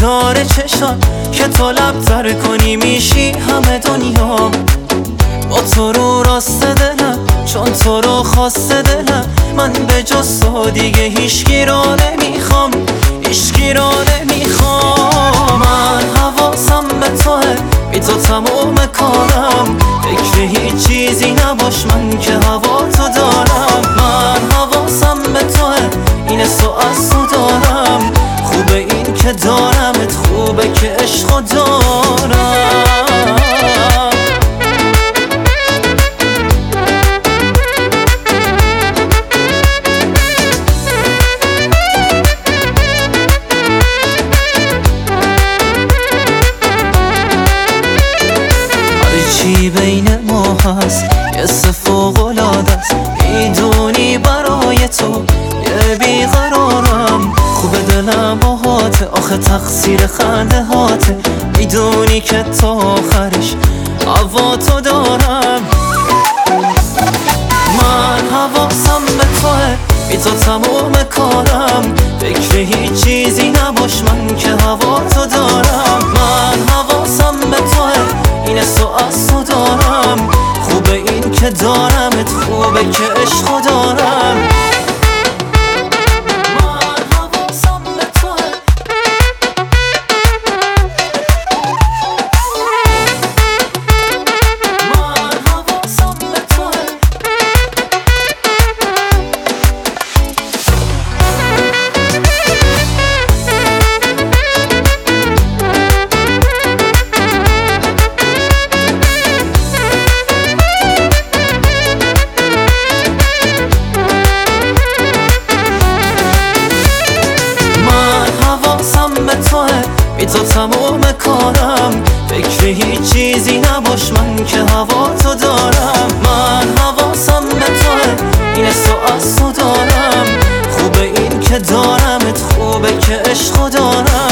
انتظار چشم که تو لب تر کنی میشی همه دنیا. با تو رو راست دلم چون تو رو خواسته دلم، من به جز تو دیگه هیچکی رو نمیخوام، هیچکی رو نمیخوام. من حواسم به توه، بی تو تموم کارم، فکر هیچ چیزی نباش من که هوا تو دارم. من حواسم به توه، این سو از تو دارم، خوبه این که دارمت، خوبه که عشقو دارم. چی بین ما هست یه فوق‌العاده است، میدونی برای تو یه بیقرارم. خوبه دلم باهاته، آخه تقصیر خنده هاته، میدونی که تا آخرش هوا تو دارم. من حواسم به توه، بی تو تموم کارم، فکر هیچ چیزی نباش من که هوا تو دارم. من حواسم به توه، این سو از تو دارم، خوبه این که دارمت، خوبه که عشقو دارم. من حواسم به توه، من حواسم به توه. بی تو تموم کارم، فکر هیچ چیزی نباش من که هوا تو دارم. من حواسم به توه، این سو از تو دارم، خوبه این که دارمت، خوبه که عشقو دارم.